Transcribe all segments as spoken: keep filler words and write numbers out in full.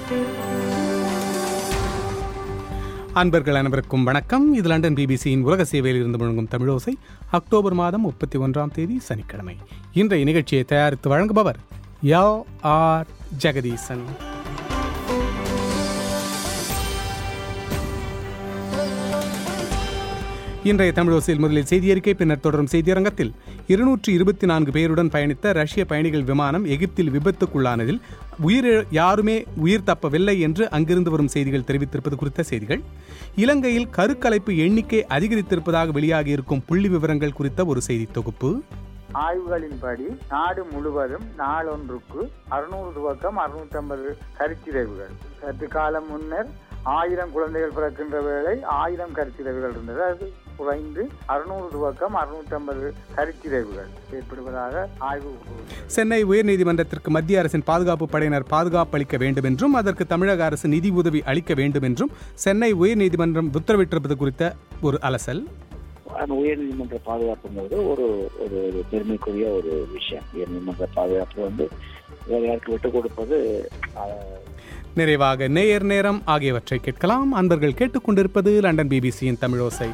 அன்பர்கள் அனைவருக்கும் வணக்கம். இது லண்டன் பிபிசியின் உலக சேவையில் இருந்து முழங்கும் தமிழோசை. அக்டோபர் மாதம் முப்பத்தி ஒன்றாம் தேதி சனிக்கிழமை. இன்றைய நிகழ்ச்சியை தயாரித்து வழங்குபவர் யோ ஆர் ஜெகதீசன். இன்றைய தமிழோசையில் முதலில் செய்தி அறிக்கை, பின்னர் தொடரும் செய்தியரங்கத்தில் இருநூற்றி இருபத்தி நான்கு பேருடன் பயணித்த ரஷ்ய பயணிகள் விமானம் எகிப்தில் விபத்துக்குள்ளானதில் உயிர் யாருமே உயிர் தப்பவில்லை என்று அங்கிருந்து வரும் செய்திகள் தெரிவித்திருப்பது குறித்த செய்திகள், இலங்கையில் கருக்கலைப்பு எண்ணிக்கை அதிகரித்திருப்பதாக வெளியாகியிருக்கும் புள்ளி விவரங்கள் குறித்த ஒரு செய்தி தொகுப்பு, ஆய்வுகளின்படி நாடு முழுவதும் நாளொன்றுக்கு அறுநூறு துவக்கம் அறுநூற்றி ஐம்பது கருச்சிதைவுகள். சற்று காலம் முன்னர் ஆயிரம் குழந்தைகள் பிறக்கின்ற வேளை ஆயிரம் கருச்சிதைவுகள் இருந்தது. அது குறைந்து அறுநூறு துவக்கம் அறுநூற்றி ஐம்பது கருச்சிதைவுகள் ஏற்படுவதாக ஆய்வு. சென்னை உயர்நீதிமன்றத்திற்கு மத்திய அரசின் பாதுகாப்பு படையினர் பாதுகாப்பு அளிக்க வேண்டும் என்றும் அதற்கு தமிழக அரசு நிதி உதவி அளிக்க வேண்டும் என்றும் சென்னை உயர்நீதிமன்றம் உத்தரவிட்டிருப்பது குறித்த ஒரு அலசல். உயர்நீதிமன்ற பாதுகாப்புங்கிறது ஒரு ஒரு பெருமைக்குரிய ஒரு விஷயம். உயர்நீதிமன்ற பாதுகாப்பு வந்து வேற யாருக்கு விட்டுக் கொடுப்பது. நிறைவாக நேயர் நேரம் ஆகியவற்றை கேட்கலாம். அன்பர்கள் கேட்டுக்கொண்டிருப்பது லண்டன் பிபிசியின் தமிழோசை.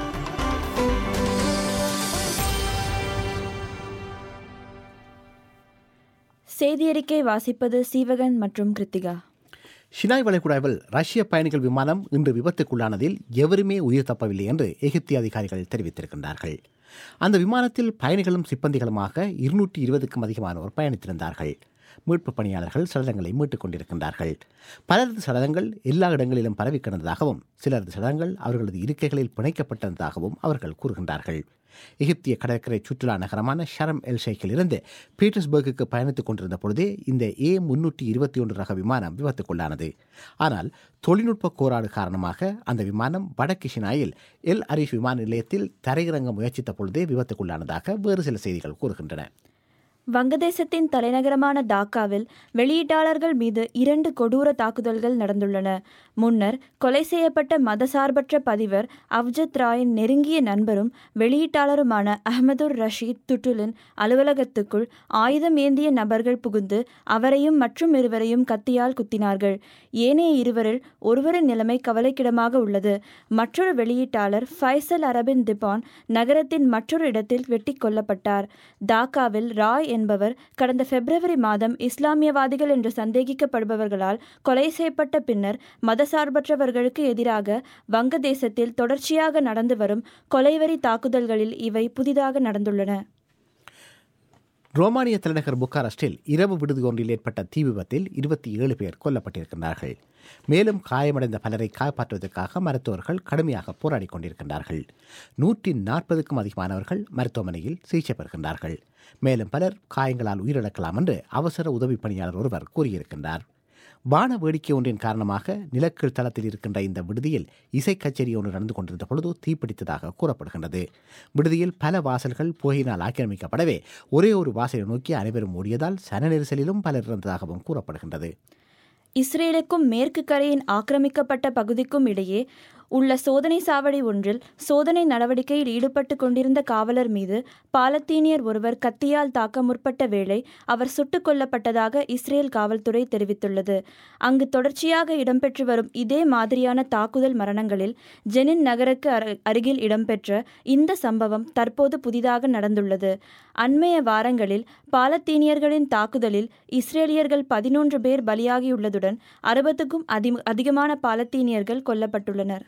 செய்தியறிக்கை வாசிப்பது சீவகன் மற்றும் கிருத்திகா. ஷினாய் வளைகுடாவில் ரஷ்ய பயணிகள் விமானம் இன்று விபத்துக்குள்ளானதில் எவருமே உயிர் தப்பவில்லை என்று எகிப்திய அதிகாரிகள் தெரிவித்திருக்கின்றார்கள். அந்த விமானத்தில் பயணிகளும் சிப்பந்திகளுமாக இருநூற்றி இருபதுக்கும் அதிகமானோர் பயணித்திருந்தார்கள். மீட்பு பணியாளர்கள் சடலங்களை மீட்டுக் கொண்டிருக்கின்றார்கள். பலரது சடலங்கள் எல்லா இடங்களிலும் பரவி கிடந்ததாகவும் சிலரது சடலங்கள் அவர்களது இருக்கைகளில் பிணைக்கப்பட்டிருந்ததாகவும் அவர்கள் கூறுகின்றார்கள். எகிப்திய கடற்கரை சுற்றுலா நகரமான ஷரம் எல் ஷேக்கில் இருந்து பீட்டர்ஸ்பர்குக்கு பயணித்துக் கொண்டிருந்த பொழுதே இந்த ஏ முன்னூற்றி இருபத்தி ஒன்று ரக விமானம் விபத்துக்குள்ளானது. ஆனால் தொழில்நுட்ப கோளாறு காரணமாக அந்த விமானம் வடக்கு ஷினாயில் எல் அரிஃப் விமான நிலையத்தில் தரையிறங்க முயற்சித்த பொழுதே விபத்துக்குள்ளானதாக வேறு சில செய்திகள் கூறுகின்றன. வங்கதேசத்தின் தலைநகரமான டாக்காவில் வெளியீட்டாளர்கள் மீது இரண்டு கொடூர தாக்குதல்கள் நடந்துள்ளன. முன்னர் கொலை செய்யப்பட்ட மதசார்பற்ற பதிவர் அவ்ஜத் ராயின் நெருங்கிய நண்பரும் வெளியீட்டாளருமான அஹமதுர் ரஷீத் துட்டுலின் அலுவலகத்துக்குள் ஆயுதம் ஏந்திய நபர்கள் புகுந்து அவரையும் மற்றும் இருவரையும் கத்தியால் குத்தினார்கள். ஏனைய இருவரில் ஒருவரின் நிலைமை கவலைக்கிடமாக உள்ளது. மற்றொரு வெளியீட்டாளர் ஃபைசல் அரபின் திபான் நகரத்தின் மற்றொரு இடத்தில் வெட்டி கொல்லப்பட்டார். டாக்காவில் ராய் என்பவர் கடந்த பிப்ரவரி மாதம் இஸ்லாமியவாதிகள் என்று சந்தேகிக்கப்படுபவர்களால் கொலை செய்யப்பட்ட பின்னர் மதசார்பற்றவர்களுக்கு எதிராக வங்கதேசத்தில் தொடர்ச்சியாக நடந்து வரும் கொலைவெறி தாக்குதல்களில் இவை புதிதாக நடந்துள்ளன. ரோமானிய தலைநகர் புக்காரெஸ்டில் இரவு விடுதி ஒன்றில் ஏற்பட்ட தீ விபத்தில் இருபத்தி ஏழு பேர் கொல்லப்பட்டிருக்கின்றார்கள். மேலும் காயமடைந்த பலரை காப்பாற்றுவதற்காக மருத்துவர்கள் கடுமையாக போராடி கொண்டிருக்கின்றார்கள். நூற்றி நாற்பதுக்கும் அதிகமானவர்கள் மருத்துவமனையில் சிகிச்சை பெறுகின்றார்கள். மேலும் பலர் காயங்களால் உயிரிழக்கலாம் என்று அவசர உதவி பணியாளர் ஒருவர் கூறியிருக்கின்றார். வான வேடிக்கை ஒன்றின் காரணமாக நிலக்கீழ் தளத்தில் இருக்கின்ற இந்த விடுதியில் இசை கச்சேரி ஒன்று நடந்து கொண்டிருந்த பொழுது தீப்பிடித்ததாக கூறப்படுகின்றது. விடுதியில் பல வாசல்கள் புகையினால் ஆக்கிரமிக்கப்படவே ஒரே ஒரு வாசலை நோக்கி அனைவரும் ஓடியதால் சன நெரிசலிலும் பலர் இருந்ததாகவும் கூறப்படுகின்றது. இஸ்ரேலுக்கும் மேற்கு கரையின் ஆக்கிரமிக்கப்பட்ட பகுதிக்கும் இடையே உள்ள சோதனை சாவடி ஒன்றில் சோதனை நடவடிக்கையில் ஈடுபட்டு கொண்டிருந்த காவலர் மீது பாலத்தீனியர் ஒருவர் கத்தியால் தாக்க முற்பட்ட வேளை அவர் சுட்டுக் கொல்லப்பட்டதாக இஸ்ரேல் காவல்துறை தெரிவித்துள்ளது. அங்கு தொடர்ச்சியாக இடம்பெற்று வரும் இதே மாதிரியான தாக்குதல் மரணங்களில் ஜெனின் நகருக்கு அருகில் இடம்பெற்ற இந்த சம்பவம் தற்போது புதிதாக நடந்துள்ளது. அண்மைய வாரங்களில் பாலத்தீனியர்களின் தாக்குதலில் இஸ்ரேலியர்கள் பதினொன்று பேர் பலியாகியுள்ளதுடன் அறுபதுக்கும் அதிகமான பாலத்தீனியர்கள் கொல்லப்பட்டுள்ளனர்.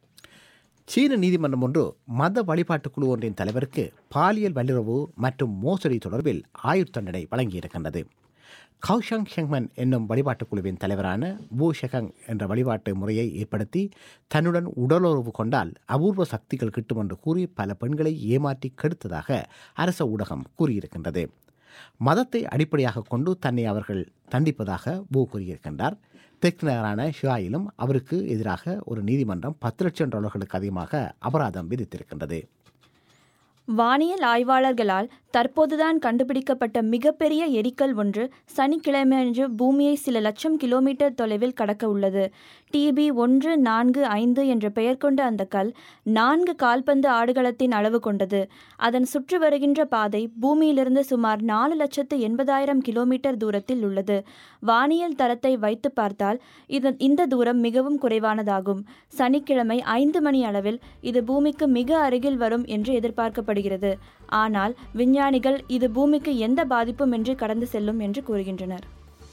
சீன நீதிமன்றம் ஒன்று மத வழிபாட்டு குழு ஒன்றின் தலைவருக்கு பாலியல் வல்லுறவு மற்றும் மோசடி தொடர்பில் ஆயுள் தண்டனை வழங்கியிருக்கின்றது. கௌஷங் ஷெங்மன் என்னும் வழிபாட்டுக் குழுவின் தலைவரான பூ ஷெகங் என்ற வழிபாட்டு முறையை ஏற்படுத்தி தன்னுடன் உடலுறவு கொண்டால் அபூர்வ சக்திகள் கிட்டும் என்று கூறி பல பெண்களை ஏமாற்றி கெடுத்ததாக அரச ஊடகம் கூறியிருக்கின்றது. மதத்தை அடிப்படையாக கொண்டு தன்னை அவர்கள் தண்டிப்பதாக பூ கூறியிருக்கின்றார். தெற்கு நகரான ஷுவாயிலும் அவருக்கு எதிராக ஒரு நீதிமன்றம் பத்து லட்சம் டாலர்களுக்கு அதிகமாக அபராதம் விதித்திருக்கின்றது. வானியல் ஆய்வாளர்களால் தற்போதுதான் கண்டுபிடிக்கப்பட்ட மிகப்பெரிய எரிக்கல் ஒன்று சனிக்கிழமையன்று பூமியை சில லட்சம் கிலோமீட்டர் தொலைவில் கடக்க உள்ளது. டிபி ஒன்று நான்கு ஐந்து என்ற பெயர் கொண்ட அந்த கல் நான்கு கால்பந்து ஆடுகளத்தின் அளவு கொண்டது. அதன் சுற்றி வருகின்ற பாதை பூமியிலிருந்து சுமார் நாலு லட்சத்து எண்பதாயிரம் கிலோமீட்டர் தூரத்தில் உள்ளது. வானியல் தரத்தை வைத்து பார்த்தால் இதன் இந்த தூரம் மிகவும் குறைவானதாகும். சனிக்கிழமை ஐந்து மணி அளவில் இது பூமிக்கு மிக அருகில் வரும் என்று எதிர்பார்க்கப்படுகிறது. ஆனால் விஞ்ஞானிகள் இது பூமிக்கு எந்த பாதிப்பும் இன்றி கடந்து செல்லும் என்று கூறுகின்றனர்.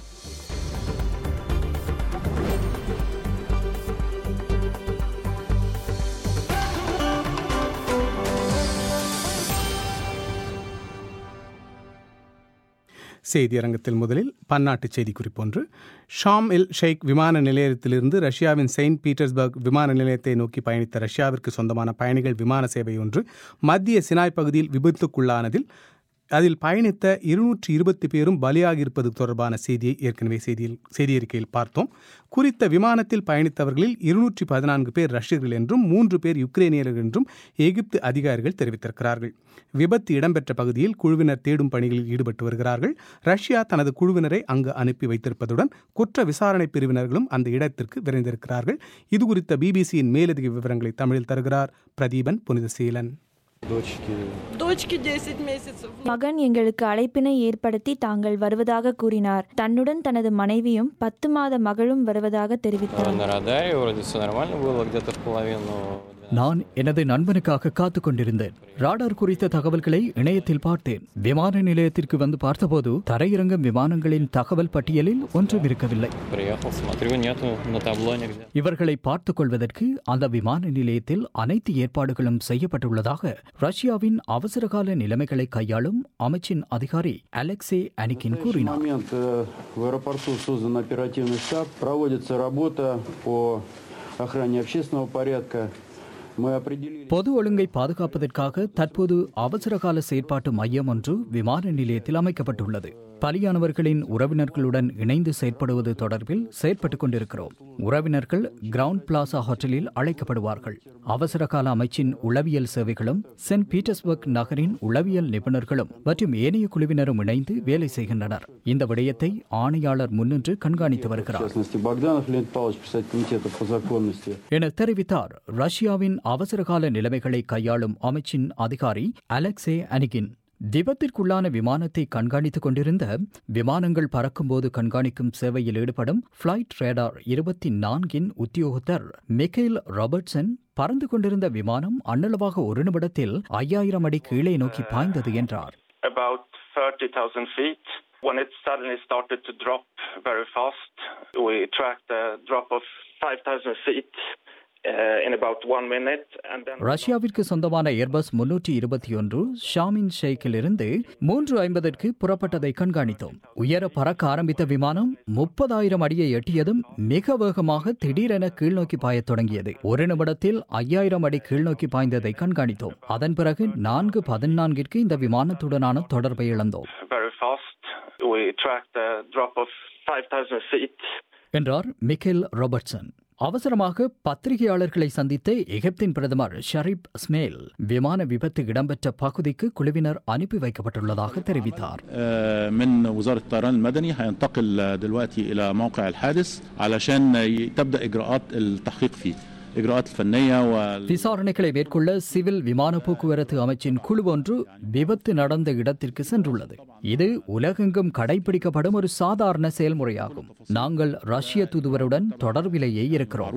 செய்தியரங்கத்தில் முதலில் பன்னாட்டு செய்தி குறிப்பொன்று. ஷாம் எல் ஷேக் விமான நிலையத்திலிருந்து ரஷ்யாவின் செயின்ட் பீட்டர்ஸ்பர்க் விமான நிலையத்தை நோக்கி பயணித்த ரஷ்யாவிற்கு சொந்தமான பயணிகள் விமான சேவை ஒன்று மத்திய சினாய் பகுதியில் விபத்துக்குள்ளானதில் அதில் பயணித்த இருநூற்றி இருபத்தி பேரும் பலியாகியிருப்பது தொடர்பான செய்தியை ஏற்கனவே செய்தியில் செய்தியறிக்கையில் பார்த்தோம். குறித்த விமானத்தில் பயணித்தவர்களில் இருநூற்றி பதினான்கு பேர் ரஷ்யர்கள் என்றும் மூன்று பேர் யுக்ரைனியர்கள் என்றும் எகிப்து அதிகாரிகள் தெரிவித்திருக்கிறார்கள். விபத்து இடம்பெற்ற பகுதியில் குழுவினர் தேடும் பணிகளில் ஈடுபட்டு வருகிறார்கள். ரஷ்யா தனது குழுவினரை அங்கு அனுப்பி வைத்திருப்பதுடன் குற்ற விசாரணை பிரிவினர்களும் அந்த இடத்திற்கு விரைந்திருக்கிறார்கள். இது குறித்த பிபிசியின் மேலதிக விவரங்களை தமிழில் தருகிறார் பிரதீபன் புனிதசீலன். மகன் எங்களுக்கு அழைப்பினை ஏற்படுத்தி தாங்கள் வருவதாக கூறினார். தன்னுடன் தனது மனைவியும் பத்து மாத மகளும் வருவதாக தெரிவித்தார். நான் எனது நண்பனுக்காக காத்துக் கொண்டிருந்தேன். ராடார் குறித்த தகவல்களை இணையத்தில் பார்த்தேன். விமான நிலையத்திற்கு வந்து பார்த்தபோது தரையிறங்கும் விமானங்களின் தகவல் பட்டியலில் ஒன்றும் இருக்கவில்லை. இவர்களை பார்த்துக் கொள்வதற்கு அந்த விமான நிலையத்தில் அனைத்து ஏற்பாடுகளும் செய்யப்பட்டுள்ளதாக ரஷ்யாவின் அவசரகால நிலைமைகளை கையாளும் அமைச்சின் அதிகாரி அலெக்சே அனிகின் கூறினார். பொது ஒழுங்கை பாதுகாப்பதற்காக தற்போது அவசரகால செயற்பாட்டு மையம் ஒன்று விமான நிலையத்தில் அமைக்கப்பட்டுள்ளது. பலியானவர்களின் உறவினர்களுடன் இணைந்து செயற்படுவது தொடர்பில் செயற்பட்டுக் கொண்டிருக்கிறோம். உறவினர்கள் கிரவுண்ட் பிளாசா ஹோட்டலில் அழைக்கப்படுவார்கள். அவசரகால அமைச்சின் உளவியல் சேவைகளும் சென்ட் பீட்டர்ஸ்பர்க் நகரின் உளவியல் நிபுணர்களும் மற்றும் ஏனைய குழுவினரும் இணைந்து வேலை செய்கின்றனர். இந்த விடயத்தை ஆணையாளர் முன்னின்று கண்காணித்து வருகிறார் என தெரிவித்தார் ரஷ்யாவின் அவசரகால நிலைமைகளை கையாளும் அமைச்சின் அதிகாரி அலெக்சே அனிகின். விபத்திற்குள்ளான விமானத்தை கண்காணித்துக் கொண்டிருந்த விமானங்கள் பறக்கும்போது கண்காணிக்கும் சேவையில் ஈடுபடும் பிளைட் ரேடார் இருபத்தி நான்கின் உத்தியோகத்தர் மிக்கேல் ராபர்ட்சன் பறந்து கொண்டிருந்த விமானம் அண்ணளவாக ஒரு நிமிடத்தில் ஐயாயிரம் அடி கீழே நோக்கி பாய்ந்தது என்றார். When it suddenly started to drop very fast, we tracked a drop of five thousand feet uh, in about one minute. And then ரஷ்யாவிற்கு சொந்தமான ஏர்பஸ் முன்னூற்றி இருபத்தி ஒன்று ஷாமின் ஷேக்கில் இருந்து மூன்று ஐம்பதற்கு புறப்பட்டதை கண்காணித்தோம். உயர பறக்க ஆரம்பித்த விமானம் முப்பதாயிரம் அடியை எட்டியதும் மிக வேகமாக திடீரென கீழ்நோக்கி பாயத் தொடங்கியது. ஒரு நிமிடத்தில் ஐயாயிரம் அடி கீழ்நோக்கி பாய்ந்ததை கண்காணித்தோம். அதன் பிறகு நான்கு பதினான்கிற்கு இந்த விமானத்துடனான தொடர்பை இழந்தோம் என்றார் மிக்கேல் ராபர்ட்சன். அவசரமாக பத்திரிகையாளர்களை சந்தித்த எகிப்தின் பிரதமர் ஷரீப் ஸ்மேல் விமான விபத்து இடம்பெற்ற பகுதிக்கு குழுவினர் அனுப்பி வைக்கப்பட்டுள்ளதாக தெரிவித்தார். من وزارة الطيران المدني هينتقل دلوقتي إلى موقع الحادث علشان تبدأ إجراءات التحقيق فيه. விசாரணைகளை மேற்கொள்ள சிவில் விமான போக்குவரத்து அமைச்சின் குழு ஒன்று விபத்து நடந்த இடத்திற்கு சென்றுள்ளது. இது உலகெங்கும் கடைபிடிக்கப்படும் ஒரு சாதாரண செயல்முறையாகும். நாங்கள் ரஷ்ய தூதுவருடன் தொடர்பிலேயே இருக்கிறோம்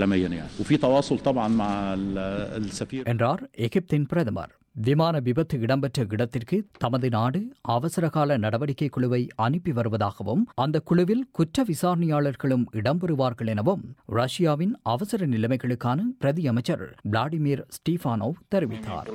என்றார் எகிப்தின் பிரதமர். விமான விபத்து இடம்பெற்ற இடத்திற்கு தமது நாடு அவசரகால நடவடிக்கை குழுவை அனுப்பி வருவதாகவும் அந்த குழுவில் குற்ற விசாரணையாளர்களும் இடம்பெறுவார்கள் எனவும் ரஷ்யாவின் அவசர நிலைமைகளுக்கான பிரதி அமைச்சர் விளாடிமிர் ஸ்டீஃபானோவ் தெரிவித்தார்.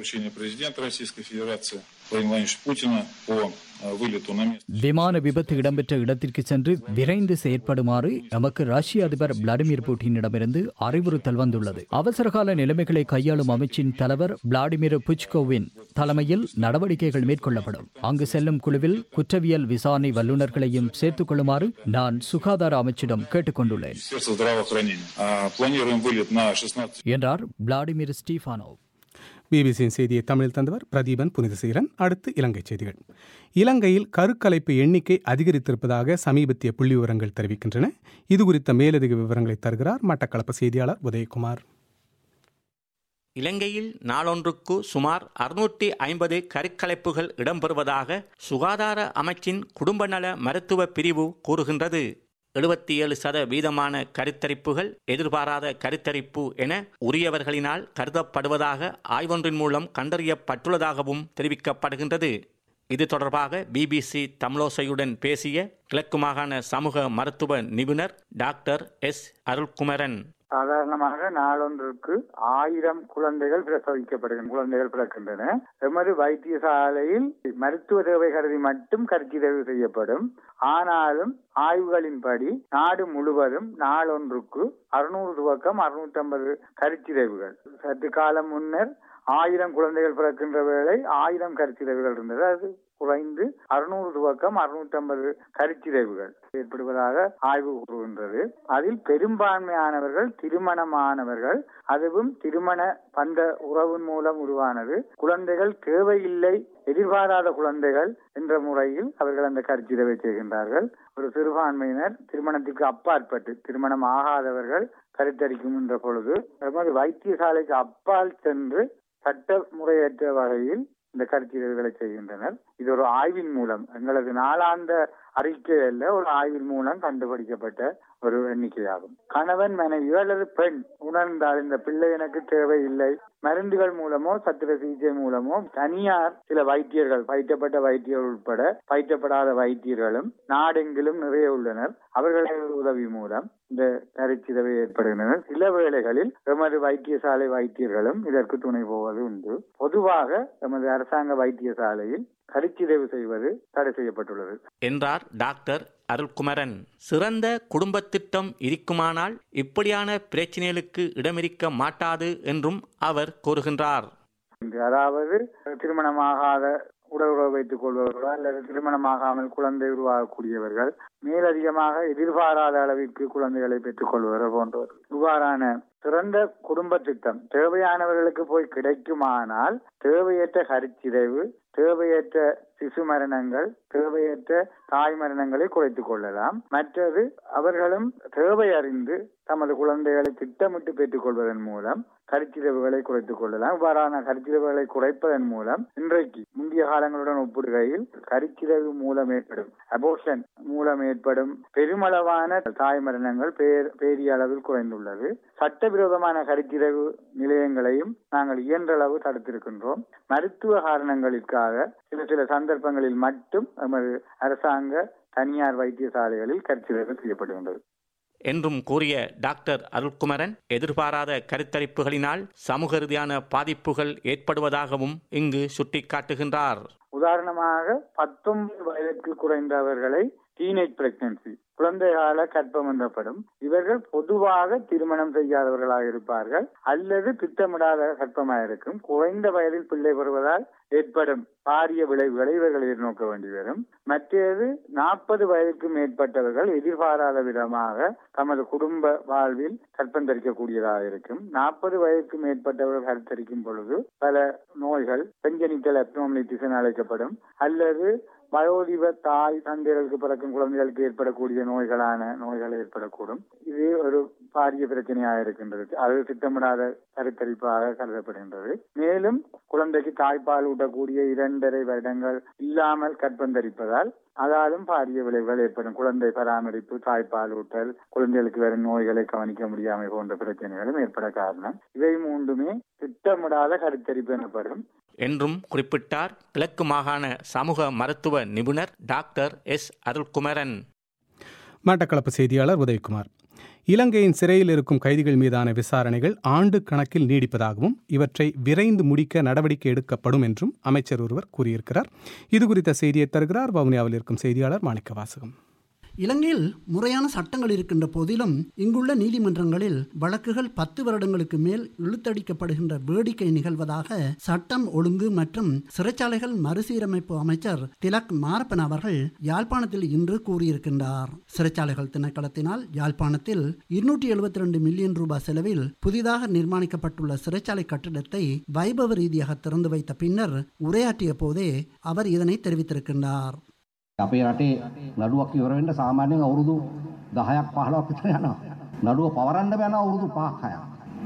விமான விபத்து இடம்பெற்ற இடத்திற்கு சென்று விரைந்து செயற்படுமாறு நமக்கு ரஷ்ய அதிபர் விளாடிமிர் புட்டினிடமிருந்து அறிவுறுத்தல் வந்துள்ளது. அவசரகால நிலைமைகளை கையாளும் அமைச்சின் தலைவர் விளாடிமிர் புச்கோவின் தலைமையில் நடவடிக்கைகள் மேற்கொள்ளப்படும். அங்கு செல்லும் குழுவில் குற்றவியல் விசாரணை வல்லுநர்களையும் சேர்த்துக் கொள்ளுமாறு நான் சுகாதார அமைச்சிடம் கேட்டுக் கொண்டுள்ளேன் என்றார் விளாடிமிர் ஸ்டீஃபானோவ். பிபிசியின் செய்தியை தமிழில் தந்தவர் பிரதீபன் புனிதசீலன். அடுத்து இலங்கை செய்திகள். இலங்கையில் கருக்கலைப்பு எண்ணிக்கை அதிகரித்திருப்பதாக சமீபத்திய புள்ளி விவரங்கள் தெரிவிக்கின்றன. இதுகுறித்த மேலதிக விவரங்களை தருகிறார் மட்டக்களப்பு செய்தியாளர் உதயகுமார். இலங்கையில் நாளொன்றுக்கு சுமார் அறுநூற்றி ஐம்பது கருக்கலைப்புகள் இடம்பெறுவதாக சுகாதார அமைச்சின் குடும்ப நல மருத்துவ பிரிவு கூறுகின்றது. எழுபத்தி ஏழு சத வீதமான கருத்தரிப்புகள் எதிர்பாராத கருத்தரிப்பு என உரியவர்களினால் கருதப்படுவதாக ஆய்வொன்றின் மூலம் கண்டறியப்பட்டுள்ளதாகவும் தெரிவிக்கப்படுகின்றது. இது தொடர்பாக பிபிசி தமிழோசையுடன் பேசிய கிழக்கு மாகாண சமூக மருத்துவ நிபுணர் டாக்டர் எஸ் அருள்குமரன், சாதாரணமாக நாளொன்றுக்கு ஆயிரம் குழந்தைகள் பிரசவிக்கப்படுகின்றன குழந்தைகள் பிறக்கின்றன. எமது வைத்தியசாலையில் மருத்துவ தேவை கருதி மட்டும் கருச்சிதைவு செய்யப்படும். ஆனாலும் ஆய்வுகளின்படி நாடு முழுவதும் நாளொன்றுக்கு அறுநூறு துவக்கம் அறுநூற்றி ஐம்பது கருச்சிதைவுகள். சற்று காலம் முன்னர் ஆயிரம் குழந்தைகள் பிறக்கின்ற வேளை ஆயிரம் கருச்சிதைவுகள் இருந்தது. அது குறைந்து அறுநூறு துவக்கம் அறுநூற்றி ஐம்பது கருச்சிதைவுகள் ஏற்படுவதாக ஆய்வு கூறுகின்றது. அதில் பெரும்பான்மையானவர்கள் திருமணமானவர்கள், அதுவும் திருமண பந்த உறவின் மூலம் உருவானது. குழந்தைகள் தேவையில்லை, எதிர்பாராத குழந்தைகள் என்ற முறையில் அவர்கள் அந்த கருச்சிதைவை செய்கின்றார்கள். ஒரு சிறுபான்மையினர் திருமணத்திற்கு அப்பாற்பட்டு திருமணம் ஆகாதவர்கள் கருத்தரிக்கின்ற பொழுது நமது வைத்தியசாலைக்கு அப்பால் சென்று சட்ட முறையற்ற வகையில் இந்த கருச்சிதைவுகளை செய்கின்றனர். இது ஒரு ஆய்வின் மூலம், எங்களது நாளாந்த அறிக்கை அல்ல, ஒரு ஆய்வின் மூலம் கண்டுபிடிக்கப்பட்ட ஒரு எண்ணிக்கையாகும். கணவன் மனைவி அல்லது பெண் உணர்ந்தால் இந்த பிள்ளை எனக்கு தேவையில்லை, மருந்துகள் மூலமோ சத்திர சிகிச்சை மூலமோ தனியார் சில வைத்தியர்கள், பயிற்றப்பட்ட வைத்தியர்கள் உட்பட பயிற்றப்படாத வைத்தியர்களும் நாடெங்கிலும் நிறைய உள்ளனர். அவர்களது உதவி மூலம் இந்த கருச்சிதைவை ஏற்படுகின்றனர். சில வேளைகளில் எமது வைத்தியசாலை வைத்தியர்களும் இதற்கு துணை போவது உண்டு. பொதுவாக எமது அரசாங்க வைத்தியசாலையில் கருச்சிதைவு செய்வது தடை செய்யப்பட்டுள்ளது என்றார் டாக்டர் அருள்குமரன். சிறந்த குடும்ப திட்டம் இருக்குமானால் இப்படியான பிரச்சனைகளுக்கு இடமிருக்க மாட்டாது என்றும் அவர் கூறுகின்றார். அதாவது திருமணமாகாத உடல் உறவு வைத்துக் கொள்பவர்களோ அல்லது திருமணமாகாமல் குழந்தை உருவாகக்கூடியவர்கள், மேலதிகமாக எதிர்பாராத அளவிற்கு குழந்தைகளை பெற்றுக் கொள்பவர்கள் போன்றவர், இவ்வாறான சிறந்த குடும்ப திட்டம் தேவையானவர்களுக்கு போய் கிடைக்குமானால் தேவையற்ற கருச்சிதைவு, தேவையற்ற சிசு மரணங்கள், தேவையற்ற தாய் மரணங்களை குறைத்துக் கொள்ளலாம். மற்றது அவர்களும் தேவை அறிந்து தமது குழந்தைகளை திட்டமிட்டு பெற்றுக் கொள்வதன் மூலம் கருச்சிதைவுகளை குறைத்துக் கொள்ளலாம். இவ்வாறான கருச்சிதைவுகளை குறைப்பதன் மூலம் இன்றைக்கு முந்தைய காலங்களுடன் ஒப்பிடுகையில் கருச்சிதைவு மூலம் ஏற்படும் அபோர்ஷன் மூலம் ஏற்படும் பெருமளவான தாய் மரணங்கள் பேரிய அளவில் குறைந்துள்ளது. சட்டவிரோதமான கருச்சிதைவு நிலையங்களையும் நாங்கள் இயன்றளவு தடுத்திருக்கின்றோம். மருத்துவ காரணங்களுக்காக சில சில சந்தர்ப்பங்களில் மட்டும் நமது அரசாங்க தனியார் வைத்தியசாலைகளில் கருச்சிதைவு செய்யப்படுகின்றது என்றும் கூறிய டாக்டர் அருள்குமரன், எதிர்பாராத கருத்தரிப்புகளினால் சமூக ரீதியான பாதிப்புகள் ஏற்படுவதாகவும் இங்கு சுட்டிக்காட்டுகின்றார். உதாரணமாக பத்தொன்பது வயதுக்கு குறைந்தவர்களை டீனேஜ் பிரெக்னன்சி, குழந்தை கால கற்பம் எனப்படும். இவர்கள் பொதுவாக திருமணம் செய்யாதவர்களாக இருப்பார்கள் அல்லது திட்டமிடாத கற்பமாக இருக்கும். குறைந்த வயதில் பிள்ளை பெறுவதால் ஏற்படும் பாரிய விளைவுகளை இவர்கள் எதிர்நோக்க வேண்டி வரும். மற்றது நாற்பது வயதுக்கு மேற்பட்டவர்கள் எதிர்பாராத விதமாக தமது குடும்ப வாழ்வில் கற்பம் தரிக்கக்கூடியதாக இருக்கும். நாற்பது வயதுக்கு மேற்பட்டவர்கள் கருத்தரிக்கும் பொழுது பல நோய்கள், பெஞ்சனிட்டல் அப்னார்மாலிட்டிஸ் என அழைக்கப்படும், அல்லது வயோதிப தாய் தந்தைகளுக்கு பிறக்கும் குழந்தைகளுக்கு ஏற்படக்கூடிய நோய்களான நோய்கள் ஏற்படக்கூடும். இது ஒரு பாரிய பிரச்சனையாக இருக்கின்றது. அது திட்டமிடாத கருத்தரிப்பாக கருதப்படுகின்றது. மேலும் குழந்தைக்கு தாய்ப்பால் ஊட்டக்கூடிய இரண்டரை வருடங்கள் இல்லாமல் கற்பந்தரிப்பதால் அதாலும் பாரிய விளைவுகள் ஏற்படும். குழந்தை பராமரிப்பு, தாய்ப்பால் ஊட்டல், குழந்தைகளுக்கு வரும் நோய்களை கவனிக்க முடியாமல் போன்ற பிரச்சனைகளும் ஏற்பட காரணம். இவை மூன்றுமே திட்டமிடாத கருத்தரிப்பு எனப்படும் என்றும் குறிப்பிட்டார் கிழக்கு மாகாண சமூக மருத்துவ நிபுணர் டாக்டர் எஸ் அருள்குமரன். மட்டக்களப்பு செய்தியாளர் உதயகுமார். இலங்கையின் சிறையில் இருக்கும் கைதிகள் மீதான விசாரணைகள் ஆண்டு கணக்கில் நீடிப்பதாகவும் இவற்றை விரைந்து முடிக்க நடவடிக்கை எடுக்கப்படும் என்றும் அமைச்சர் ஒருவர் கூறியிருக்கிறார். இதுகுறித்த செய்தியை தருகிறார் வவுனியாவில் இருக்கும் செய்தியாளர் மாணிக்க வாசகம். இலங்கையில் முறையான சட்டங்கள் இருக்கின்ற போதிலும் இங்குள்ள நீதிமன்றங்களில் வழக்குகள் பத்து வருடங்களுக்கு மேல் இழுத்தடிக்கப்படுகின்ற வேடிக்கை நிகழ்வதாக சட்டம் ஒழுங்கு மற்றும் சிறைச்சாலைகள் மறுசீரமைப்பு அமைச்சர் திலக் மாரப்பன் அவர்கள் யாழ்ப்பாணத்தில் இன்று கூறியிருக்கின்றார். சிறைச்சாலைகள் திணைக்களத்தினால் யாழ்ப்பாணத்தில் இருநூற்றி எழுபத்தி ரெண்டு மில்லியன் ரூபாய் செலவில் புதிதாக நிர்மாணிக்கப்பட்டுள்ள சிறைச்சாலை கட்டிடத்தை வைபவ ரீதியாக திறந்து வைத்த பின்னர் உரையாற்றிய போதே அவர் இதனை தெரிவித்திருக்கின்றார். අපේ රටේ නඩුවක් ඉවර වෙන්න සාමාන්‍යයෙන් අවුරුදු දහයක් පහළොවක් විතර යනවා. නඩුව පවරන්න බෑ අවුරුදු පහක් හයක්.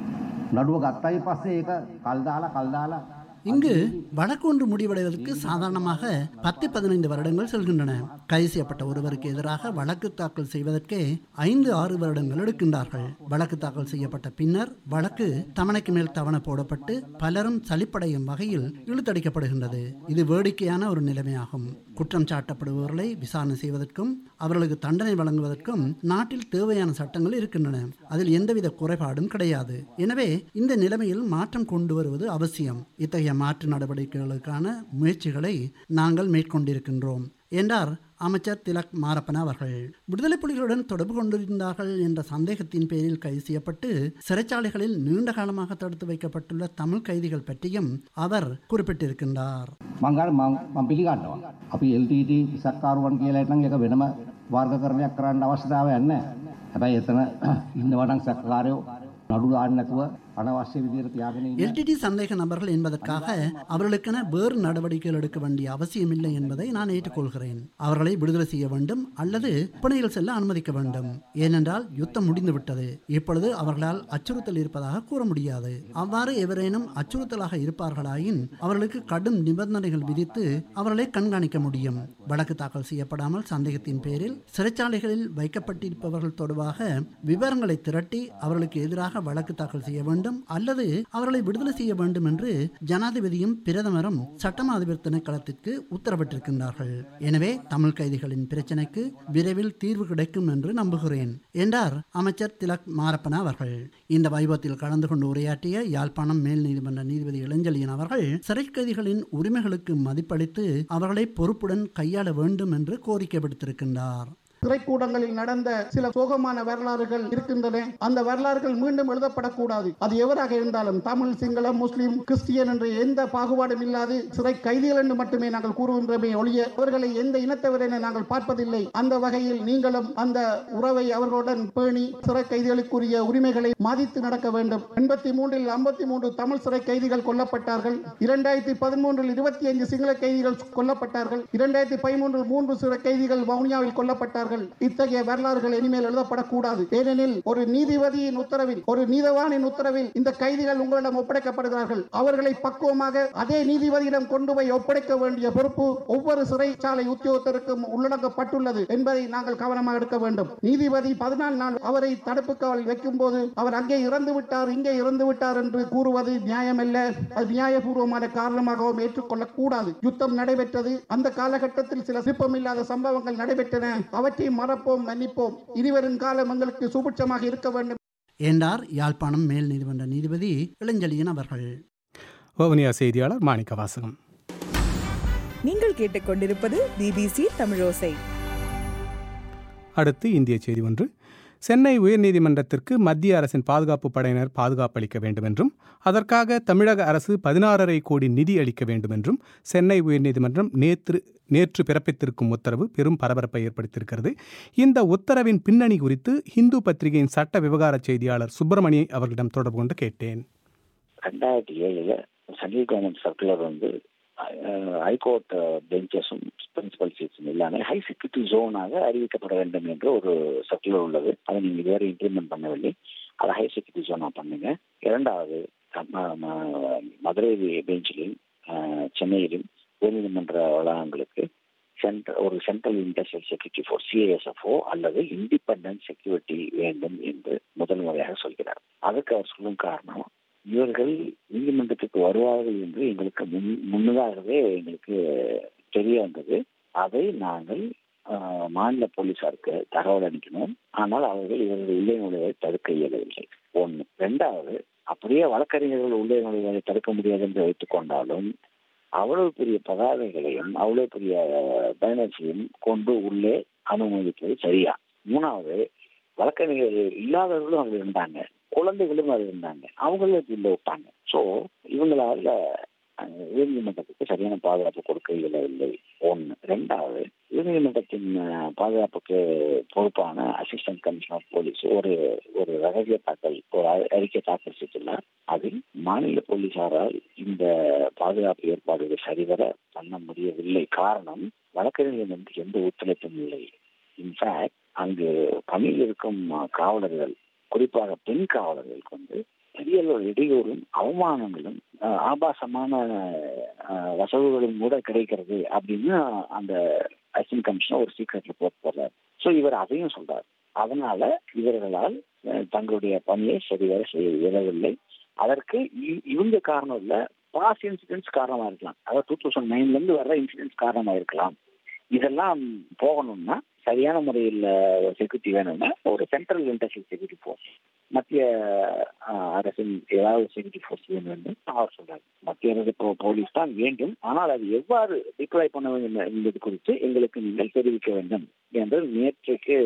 නඩුව ගත්තයි පස්සේ ඒක කල් දාලා කල් දාලා இங்கு வழக்கு ஒன்று முடிவடைவதற்கு சாதாரணமாக பத்து பதினைந்து வருடங்கள் செல்கின்றன. கைது செய்யப்பட்ட ஒருவருக்கு எதிராக வழக்கு தாக்கல் செய்வதற்கே ஐந்து ஆறு வருடங்கள் எடுக்கின்றார்கள். வழக்கு தாக்கல் செய்யப்பட்ட பின்னர் வழக்கு தவணைக்கு மேல் தவணை போடப்பட்டு பலரும் சலிப்படையும் வகையில் இழுத்தடிக்கப்படுகின்றது. இது வேடிக்கையான ஒரு நிலைமையாகும். குற்றம் சாட்டப்படுபவர்களை விசாரணை செய்வதற்கும் அவர்களுக்கு தண்டனை வழங்குவதற்கும் நாட்டில் தேவையான சட்டங்கள் இருக்கின்றன. அதில் எந்தவித குறைபாடும் கிடையாது. எனவே இந்த நிலைமையில் மாற்றம் கொண்டு வருவது அவசியம். இத்தகைய மாற்று நடவடிக்கைகளுக்கான முயற்சிகளை நாங்கள் மேற்கொண்டிருக்கின்றோம் என்றார் அமைச்சர் திலக் மாரப்பன் அவர்கள். விடுதலை புலிகளுடன் தொடர்பு கொண்டிருந்தார்கள் என்ற சந்தேகத்தின் பேரில் கைது செய்யப்பட்டு சிறைச்சாலைகளில் நீண்ட காலமாக தடுத்து வைக்கப்பட்டுள்ள தமிழ் கைதிகள் பற்றியும் அவர் குறிப்பிட்டிருக்கின்றார். පිළිගන්නවා. අපි එල් ටී ටී සක්කාරුවන් කියලා නම් එක වෙනම වර්ගකරණයක් කරන්න අවශ්‍යතාවයක් නැහැ. හැබැයි එතන ඉන්නවනම් සක්කාරයෝ නඩු දාන්න නැතුව அனவசிய விதியில் தியாகினி எல்டிடி சந்தேக நபர்கள் என்பதற்காக அவர்களுக்கென வேறு நடவடிக்கைகள் எடுக்க வேண்டிய அவசியமில்லை என்பதை நான் ஏற்றுக்கொள்கிறேன். அவர்களை விடுதலை செய்ய வேண்டும் அல்லது பிணையில் செல்ல அனுமதிக்க வேண்டும். ஏனென்றால் யுத்தம் முடிந்துவிட்டது. இப்பொழுது அவர்களால் அச்சுறுத்தல் இருப்பதாக கூற முடியாது. அவ்வாறு எவரேனும் அச்சுறுத்தலாக இருப்பார்களாயின் அவர்களுக்கு கடும் நிபந்தனைகள் விதித்து அவர்களை கண்காணிக்க முடியும். வழக்கு தாக்கல் செய்யப்படாமல் சந்தேகத்தின் பேரில் சிறைச்சாலைகளில் வைக்கப்பட்டிருப்பவர்கள் தொடர்பாக விவரங்களை திரட்டி அவர்களுக்கு எதிராக வழக்கு தாக்கல் செய்ய வேண்டும் அல்லது அவர்களை விடுதலை செய்ய வேண்டும் என்று ஜனாதிபதியும் பிரதமரும் சட்டம் அதிபர் திணைக்களத்திற்கு உத்தரவிட்டிருக்கின்றார்கள். எனவே தமிழ் கைதிகளின் பிரச்சனைக்கு விரைவில் தீர்வு கிடைக்கும் என்று நம்புகிறேன் என்றார் அமைச்சர் திலக் மாரப்பன அவர்கள். இந்த வைபவத்தில் கலந்து கொண்டு உரையாற்றிய யாழ்ப்பாணம் மேல் நீதிமன்ற நீதிபதி இளஞ்செழியன் அவர்கள் சிறை கைதிகளின் உரிமைகளுக்கு மதிப்பளித்து அவர்களை பொறுப்புடன் கையாள வேண்டும் என்று கோரிக்கை விடுத்திருக்கின்றார். திரைக்கூடங்களில் நடந்த சில சோகமான வரலாறுகள் இருக்கின்றன. அந்த வரலாறுகள் மீண்டும் எழுதப்படக்கூடாது. அது எவராக இருந்தாலும் தமிழ், சிங்களம், முஸ்லிம், கிறிஸ்டியன் என்று எந்த பாகுபாடும் இல்லாது சிறை கைதிகள் என்று மட்டுமே நாங்கள் கூறுகின்றமே ஒழிய அவர்களை எந்த இனத்தவர் என நாங்கள் பார்ப்பதில்லை. அந்த வகையில் நீங்களும் அந்த உறவை அவர்களுடன் பேணி சிறை கைதிகளுக்குரிய உரிமைகளை மதித்து நடக்க வேண்டும். எண்பத்தி மூன்றில் ஐம்பத்தி மூன்று தமிழ் சிறை கைதிகள் கொல்லப்பட்டார்கள். இரண்டாயிரத்தி பதிமூன்றில் இருபத்தி ஐந்து சிங்கள கைதிகள் கொல்லப்பட்டார்கள். இரண்டாயிரத்தி பதிமூன்றில் மூன்று சிறை கைதிகள் வவுனியாவில் கொல்லப்பட்டார்கள். இத்தகைய வரலாறுகள் இனிமேல் எழுதப்படக்கூடாது. ஏனெனில் ஒரு நீதிபதியின் உத்தரவில், ஒரு நீதவானின் உத்தரவில் இந்த கைதிகள் உங்களிடம் ஒப்படைக்கப்படுகிறார்கள். அவர்களை பக்குவமாக அதே நீதிபதியிடம் கொண்டு போய் ஒப்படைக்க வேண்டிய பொறுப்பு ஒவ்வொரு சிறைச்சாலை உத்தியோகத்திற்கும் உள்ளடக்கப்பட்டுள்ளது என்பதை நாங்கள் கவனமாக எடுக்க வேண்டும். நீதிபதி பதினாலு நாள் அவரை தடுப்பு காவலில் வைக்கும் போது அவர் அங்கே இறந்து விட்டார், இங்கே இறந்து விட்டார் என்று கூறுவது நியாயமல்ல. அது நியாயபூர்வமான காரணமாகவும் ஏற்றுக்கொள்ளக்கூடாது. யுத்தம் நடைபெற்றது. அந்த காலகட்டத்தில் சில சிற்பமில்லாத சம்பவங்கள் நடைபெற்றன. அவற்றை மறப்போம், மன்னிப்போம். இனிவரும் காலம் எங்களுக்கு சுபிட்சமாக இருக்க வேண்டும் என்றார் யாழ்ப்பாணம் மேல் நீதிமன்ற நீதிபதி இளஞ்செழியன் அவர்கள். வவுனியா செய்தியாளர் மாணிக்க வாசகம். நீங்கள் கேட்டுக்கொண்டிருப்பது பிபிசி தமிழோசை. அடுத்து இந்திய செய்தி ஒன்று. சென்னை உயர்நீதிமன்றத்திற்கு மத்திய அரசின் பாதுகாப்பு படையினர் பாதுகாப்பு அளிக்க வேண்டும் என்றும் அதற்காக தமிழக அரசு பதினாறரை கோடி நிதி அளிக்க வேண்டும் என்றும் சென்னை உயர்நீதிமன்றம் நேற்று நேற்று பிறப்பித்திருக்கும் உத்தரவு பெரும் பரபரப்பை ஏற்படுத்தியிருக்கிறது. இந்த உத்தரவின் பின்னணி குறித்து இந்து பத்திரிகையின் சட்ட விவகார செய்தியாளர் சுப்பிரமணிய அவர்களிடம் தொடர்பு கொண்டு கேட்டேன். ரெண்டாயிரத்தி ஏழுல சென்ட்ரல் கவர்மெண்ட் சர்க்குலர் வந்து ஹைகோர்ட் பெஞ்சஸும் பிரின்சிபல் சீட்ஸும் எல்லாமே ஹை செக்யூரிட்டி ஜோனாக அறிவிக்கப்பட வேண்டும் என்று ஒரு சர்க்குலர் உள்ளது. அதை நீங்கள் இதுவரை இம்ப்ளிமெண்ட் பண்ணவில்லை. அதை ஹை செக்யூரிட்டி ஜோனா பண்ணுங்க. இரண்டாவது, மதுரை பெஞ்சிலும் சென்னையிலும் உயர்நீதிமன்ற வளாகங்களுக்கு சென்ட்ரல் ஒரு சென்ட்ரல் இண்டஸ்ட்ரியல் செக்யூரிட்டி ஃபோர்ஸ் சிஐஎஸ்எஃப்ஓ அல்லது இண்டிபெண்டன்ட் செக்யூரிட்டி வேண்டும் என்று முதல் முறையாக சொல்கிறார். அதுக்கு அவர் சொல்லும் காரணம், இவர்கள் நீதிமன்றத்துக்கு வருவார்கள் என்று எங்களுக்கு முன் முன்னதாகவே எங்களுக்கு தெரிய வந்தது. அதை நாங்கள் மாநில போலீசாருக்கு தகவல் அளிக்கணும். ஆனால் அவர்கள் இவர்கள் உள்ளே நுழைவதை தடுக்க இயலவில்லை. ஒன்று. ரெண்டாவது, அப்படியே வழக்கறிஞர்கள் உள்ளே நுழைவதை தடுக்க முடியாது என்று வைத்துக் கொண்டாலும் அவ்வளவு பெரிய பதாகைகளையும் அவ்வளவு பெரிய பேனர்ஸையும் கொண்டு உள்ளே அனுமதிப்பது சரியா? மூணாவது, வழக்கறிஞர் இல்லாதவர்களும் அது இருந்தாங்க, குழந்தைகளும் அது இருந்தாங்க, அவங்களும் உள்ள விட்டாங்க. ஸோ இவங்களால உயர்நீதிமன்றத்துக்கு சரியான பாதுகாப்பு கொடுக்க இயலவில்லை. ஒன்று. ரெண்டாவது, உயர்நீதிமன்றத்தின் பாதுகாப்புக்கு பொறுப்பான அசிஸ்டன்ட் கமிஷனர் ஆஃப் போலீஸ் ஒரு ஒரு ரகசிய தாக்கல் ஒரு அறிக்கை தாக்கல் செய்துள்ளார். அதில் மாநில போலீசாரால் இந்த பாதுகாப்பு ஏற்பாடுகள் சரிவர பண்ண முடியவில்லை. காரணம், வழக்கறிஞர்களுக்கு எந்த ஒத்துழைப்பும் இல்லை. இன்ஃபேக்ட் அங்கு பணியில் இருக்கும் காவலர்கள், குறிப்பாக பெண் காவலர்களுக்கு வந்து பெரிய இடையூறும் அவமானங்களும் ஆபாசமான வசவுகளும் கூட கிடைக்கிறது அப்படின்னு அந்த அசிஸ்டன்ட் கமிஷனர் ஒரு சீக்ரெட் ரிப்போர்ட் போடுறாரு. ஸோ இவர் அதையும் சொல்றாரு. அதனால இவர்களால் தங்களுடைய பணியை சரிவர செய்ய இயலவில்லை. அதற்கு இவங்க காரணம் இல்ல, பாஸ் இன்சிடென்ட்ஸ் காரணமா இருக்கலாம். அதாவது டூ தௌசண்ட் நைன்ல இருந்து வர்ற இன்சிடென்ட்ஸ் காரணமா இருக்கலாம். இதெல்லாம் போகணும்னா சரியான முறையில் செக்யூரிட்டி வேணும்னா ஒரு சென்ட்ரல் இன்டர்நேஷனல் செக்யூரிட்டி ஃபோர்ஸ், மத்திய அரசின் ஏதாவது செக்யூரிட்டி ஃபோர்ஸ் வேணும் அவர் சொல்றாரு. மத்திய அரசு போலீஸ் தான் வேண்டும், ஆனால் அது எவ்வாறு டிப்ளாய் பண்ண வேண்டும் என்பது குறித்து எங்களுக்கு நீங்கள் தெரிவிக்க வேண்டும் என்று நேற்றைக்கு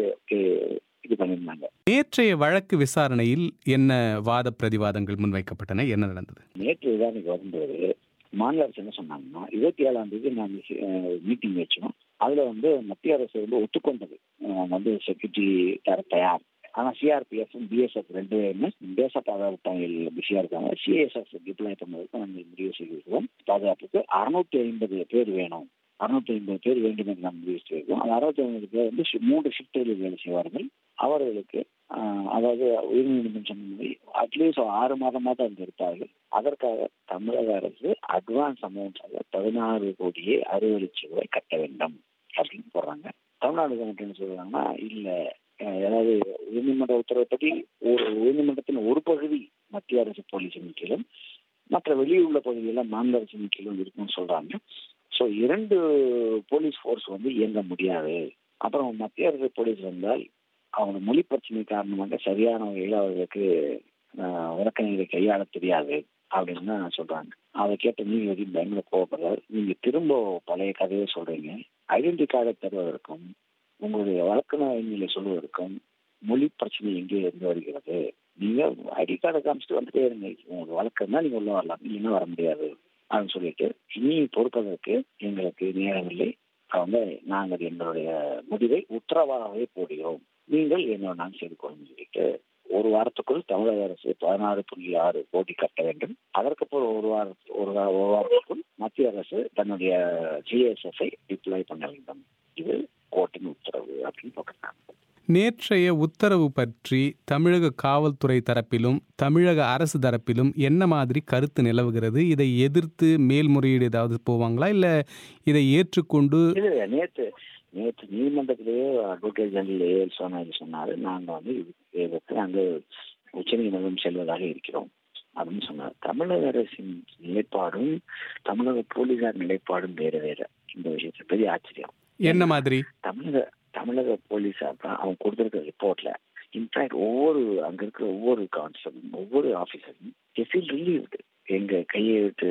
இது பண்ணியிருந்தாங்க. நேற்றைய வழக்கு விசாரணையில் என்ன வாத பிரதிவாதங்கள் முன்வைக்கப்பட்டன, என்ன நடந்தது? நேற்று விசாரணைக்கு வரும்போது மாநில அரசு என்ன சொன்னாங்கன்னா, இருபத்தி ஏழாம் தேதி நாங்கள் மீட்டிங் வச்சோம். அதுல வந்து மத்திய அரசு வந்து ஒத்துக்கொண்டது வந்து செக்யூரிட்டி தர தயார். ஆனா சிஆர்பிஎஃப் பிஎஸ்எஃப் ரெண்டு பேருமே தேச பாதுகாப்பு பணியில் பிஸியா இருக்காங்க. சிஎஸ்எஃப் டிப்ளாய் பண்ணதுக்கு நாங்கள் முடிவு செய்திருக்கிறோம். பாதுகாப்புக்கு அறுநூத்தி ஐம்பது பேர் வேணும், அறுநூத்தி ஐம்பது பேர் வேண்டும் என்று நாம் முடிவு செய்திருக்கோம். அந்த அறுநூத்தி ஐம்பது பேர் வந்து மூன்று ஷிப்டுகளில் வேலை செய்வார்கள். அவர்களுக்கு அதாவது உயர்நீதிமன்றம் அட்லீஸ்ட் ஆறு மாதமாக தான் இருப்பார்கள். அதற்காக தமிழக அரசு அட்வான்ஸ் அமௌண்ட் பதினாறு கோடியே அறுபது லட்சம் ரூபாய் கட்ட வேண்டும் அப்படின்னு போடுறாங்க. தமிழ்நாடு கவர்மெண்ட் என்ன சொல்றாங்கன்னா, இல்ல அதாவது உயர்நீதிமன்ற உத்தரவுப்படி ஒரு உயர்நீதிமன்றத்தின் ஒரு பகுதி மத்திய அரசு போலீஸின் கீழும் மற்ற வெளியுள்ள பகுதியெல்லாம் மாநில அரசின் கீழும் இருக்குன்னு சொல்றாங்க. ஸோ இரண்டு போலீஸ் ஃபோர்ஸ் வந்து இயங்க முடியாது. அப்புறம் மத்திய அரசு போலீஸ் வந்தால் அவங்க மொழி பிரச்சனை காரணமாக சரியான வகையில் அவர்களுக்கு வழக்கறிஞரை கையாள தெரியாது அப்படின்னு சொல்றாங்க. அதை கேட்ட நீதிபதி பயங்கர கோவப்படுறாரு. நீங்க திரும்ப பழைய கதையை சொல்றீங்க, ஐடென்டி கார்டை தருவதற்கும் உங்களுடைய வழக்கறிஞர்களை சொல்வதற்கும் மொழி பிரச்சனை எங்கே இருந்து வருகிறது? நீங்க ஐடி கார்டை காமிச்சிட்டு வந்துட்டே இருங்க, உங்களுக்கு வழக்கம்னா நீங்க உள்ள வரலாம், இல்லைன்னா வர முடியாது அப்படின்னு சொல்லிட்டு இனி பொறுப்பதற்கு எங்களுக்கு நேரம் இல்லை. அவங்க நாங்கள் எங்களுடைய முடிவை உத்தரவாகவே போடுகிறோம், நீங்கள் என்ன நாங்கள் செய்து கொள்ளணும் சொல்லிட்டு ஒரு வாரத்துக்குள் தமிழக அரசு பதினாறு புள்ளி ஆறு கோடி கட்ட வேண்டும். அதற்கப்புறம் ஒரு வார ஒரு ஒரு வாரத்துக்குள் மத்திய அரசு தன்னுடைய ஜிஎஸ்எஃப்ஐ டிப்ளாய் பண்ண வேண்டும். இது கோர்ட்டின் உத்தரவு அப்படின்னு போட்டிருக்காங்க. நேற்றைய உத்தரவு பற்றி தமிழக காவல்துறை தரப்பிலும் தமிழக அரசு தரப்பிலும் என்ன மாதிரி கருத்து நிலவுகிறது? இதை எதிர்த்து மேல்முறையீடு ஏதாவது போவாங்களா, இல்ல இதை ஏற்றுக்கொண்டு? நேற்று நேற்று நீதிமன்றத்திலேயே advocate general A L Somayaji சொன்னாரு, நாங்கள் வந்து இதுக்கு நாங்கள் உச்ச நீதிமன்றம் செல்வதாக இருக்கிறோம் அப்படின்னு சொன்னார். தமிழக அரசின் நிலைப்பாடும் தமிழக போலீசார் நிலைப்பாடும் வேற வேற. இந்த விஷயத்துல பெரிய ஆச்சரியம். என்ன மாதிரி? தமிழக தமிழக போலீஸார் தான் அவங்க கொடுத்திருக்கிற ரிப்போர்ட்ல இன்ஃபேக்ட் ஒவ்வொரு அங்க இருக்கிற ஒவ்வொரு கான்ஸ்டபிளும் ஒவ்வொரு ஆபீசரும் ஃபீல் ரிலீவ்டு. எங்க கையை விட்டு